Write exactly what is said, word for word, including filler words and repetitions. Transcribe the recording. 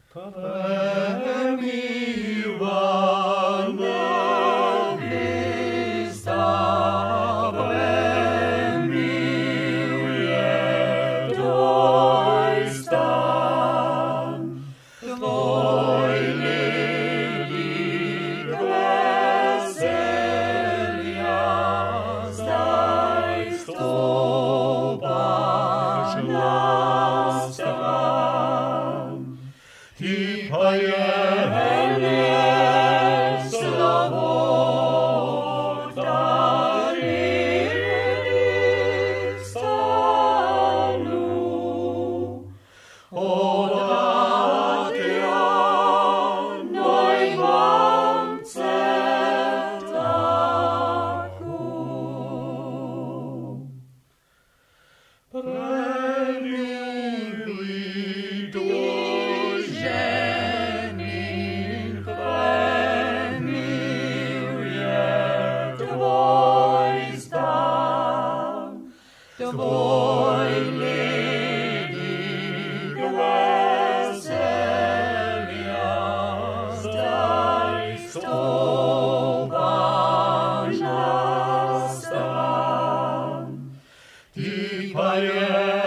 Premiłana Chrysta, premiłuje Twój stan, Twój lili weselja, zdaj wstąpasz na stan. Ty pajemnie słowo darili stanu, od Adrian najmące ptaku. Premiłuj tu ziemi, premiłuje Twój stan, Twój lili weselja, zdaj wstąpasz na stan. Ty, Panie,